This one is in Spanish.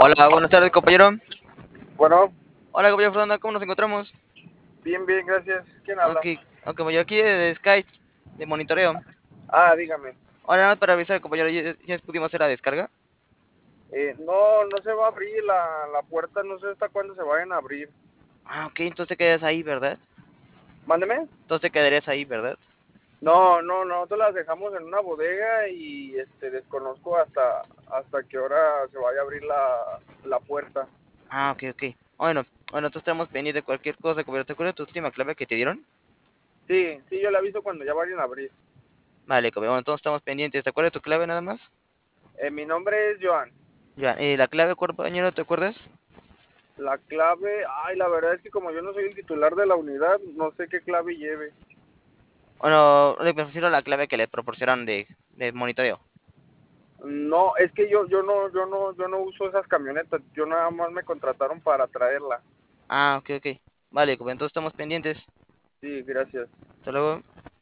Hola, buenas tardes, compañero. Bueno, Hola, compañero Fernanda, ¿cómo nos encontramos? bien, bien, gracias. ¿Quién Ok, habla? ok, compañero, aquí de Skype, de monitoreo. Ah, dígame. Ahora nada más para avisar, compañero, ya pudimos hacer la descarga. No, no se va a abrir la puerta, no sé hasta cuándo se vayan a abrir. Ah, ok, entonces te quedas ahí, ¿verdad? Mándeme. Entonces te quedarías ahí, ¿verdad? No, no, nosotros las dejamos en una bodega y desconozco hasta qué hora se vaya a abrir la puerta. Ah, ok, ok. Bueno, entonces estamos pendientes de cualquier cosa, compañero. ¿Te acuerdas de tu última clave que te dieron? Sí, sí, yo le aviso cuando ya vayan a abrir. Vale, compañero, bueno, entonces estamos pendientes. ¿Te acuerdas de tu clave nada más? Mi nombre es Joan. Ya, la clave, compañero, ¿te acuerdas? La clave, ay, la verdad es que como yo no soy el titular de la unidad, no sé qué clave lleve. Bueno, me refiero a la clave que le proporcionaron de monitoreo. No, es que yo no uso esas camionetas, yo nada más me contrataron para traerla. Ah, ok, ok. Vale, compañero, entonces estamos pendientes. Sí, gracias. Hasta luego.